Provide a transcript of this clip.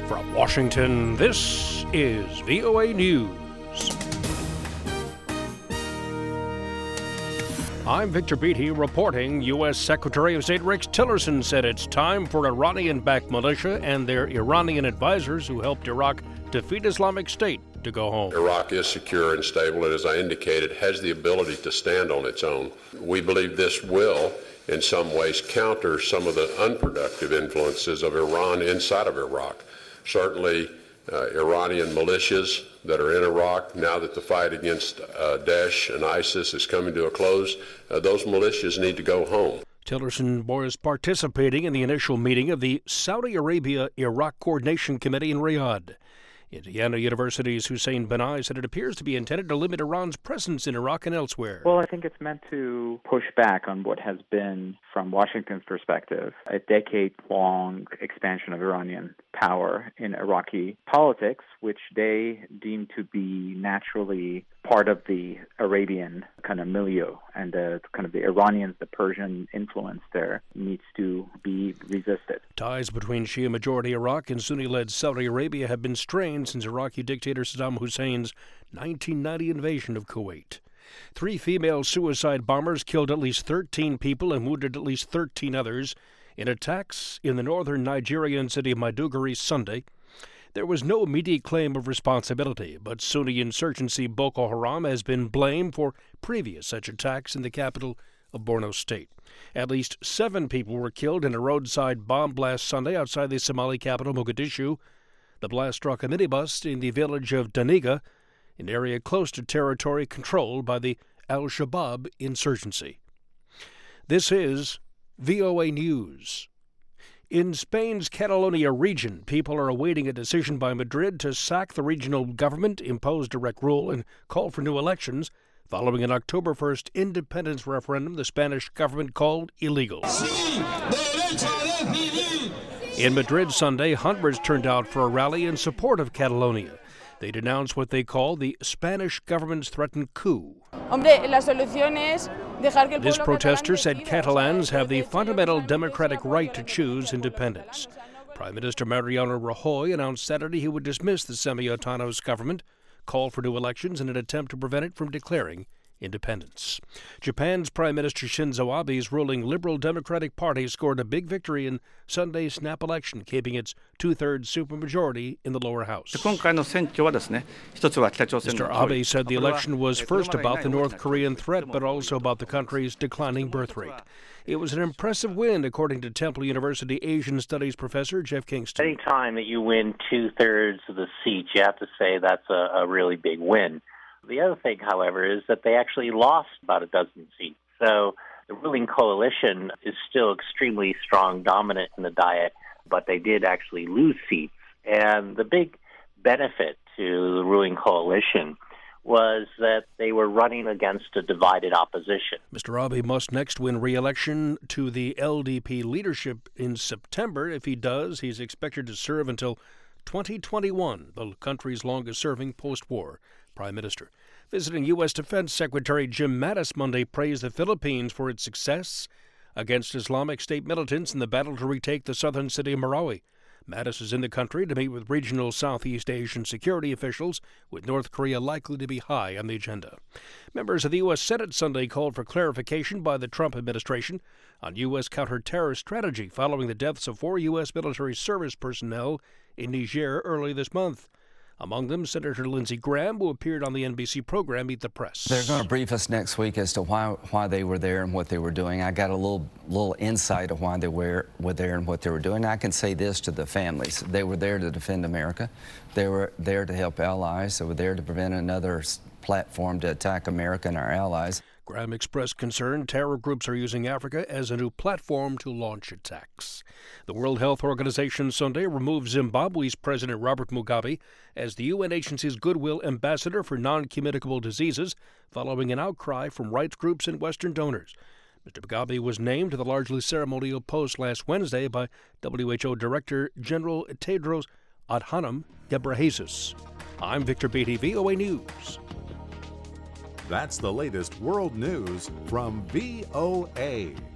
From Washington, this is VOA News. I'm Victor Beatty reporting. U.S. Secretary of State Rex Tillerson said it's time for Iranian-backed militia and their Iranian advisors who helped Iraq defeat Islamic State to go home. Iraq is secure and stable, and as I indicated, has the ability to stand on its own. We believe this will, in some ways, counter some of the unproductive influences of Iran inside of Iraq. Certainly, Iranian militias that are in Iraq, now that the fight against Daesh and ISIS is coming to a close, those militias need to go home. Tillerson was participating in the initial meeting of the Saudi Arabia-Iraq Coordination Committee in Riyadh. Indiana University's Hussein Banai said it appears to be intended to limit Iran's presence in Iraq and elsewhere. Well, I think it's meant to push back on what has been, from Washington's perspective, a decade-long expansion of Iranian power in Iraqi politics, which they deem to be naturally part of the Arabian kind of milieu, and the kind of the Iranians, the Persian influence there needs to be resisted. Ties between Shia-majority Iraq and Sunni-led Saudi Arabia have been strained since Iraqi dictator Saddam Hussein's 1990 invasion of Kuwait. 3 female suicide bombers killed at least 13 people and wounded at least 13 others in attacks in the northern Nigerian city of Maiduguri Sunday. There was no immediate claim of responsibility, but Sunni insurgency Boko Haram has been blamed for previous such attacks in the capital of Borno State. At least 7 people were killed in a roadside bomb blast Sunday outside the Somali capital, Mogadishu. The blast struck a minibus in the village of Daniga, an area close to territory controlled by the Al-Shabaab insurgency. This is VOA News. In Spain's Catalonia region, people are awaiting a decision by Madrid to sack the regional government, impose direct rule, and call for new elections following an October 1st independence referendum the Spanish government called illegal. In Madrid Sunday, hundreds turned out for a rally in support of Catalonia. They denounced what they call the Spanish government's threatened coup. This protester said Catalans have the fundamental democratic right to choose independence. Prime Minister Mariano Rajoy announced Saturday he would dismiss the semi-autonomous government, call for new elections in an attempt to prevent it from declaring independence. Japan's Prime Minister Shinzo Abe's ruling Liberal Democratic Party scored a big victory in Sunday's snap election, keeping its 2/3 supermajority in the lower house. Mr. Abe said the election was first about the North Korean threat, but also about the country's declining birth rate. It was an impressive win, according to Temple University Asian Studies professor Jeff Kingston. Any time that you win 2/3 of the seats, you have to say that's a really big win. The other thing, however, is that they actually lost about a dozen seats. So the ruling coalition is still extremely strong, dominant in the Diet, but they did actually lose seats. And the big benefit to the ruling coalition was that they were running against a divided opposition. Mr. Abe must next win re-election to the LDP leadership in September. If he does, he's expected to serve until 2021, the country's longest-serving post-war prime minister. Visiting U.S. Defense Secretary Jim Mattis Monday praised the Philippines for its success against Islamic State militants in the battle to retake the southern city of Marawi. Mattis is in the country to meet with regional Southeast Asian security officials, with North Korea likely to be high on the agenda. Members of the U.S. Senate Sunday called for clarification by the Trump administration on U.S. counter-terror strategy following the deaths of 4 U.S. military service personnel in Niger early this month. Among them, Senator Lindsey Graham, who appeared on the NBC program Meet the Press. They're going to brief us next week as to why they were there and what they were doing. I got a little insight of why they were there and what they were doing. I can say this to the families. They were there to defend America. They were there to help allies. They were there to prevent another platform to attack America and our allies. Graham expressed concern terror groups are using Africa as a new platform to launch attacks. The World Health Organization Sunday removed Zimbabwe's President Robert Mugabe as the UN agency's goodwill ambassador for non-communicable diseases following an outcry from rights groups and Western donors. Mr. Mugabe was named to the largely ceremonial post last Wednesday by WHO Director General Tedros Adhanom Ghebreyesus. I'm Victor Beatty, VOA News. That's the latest world news from VOA.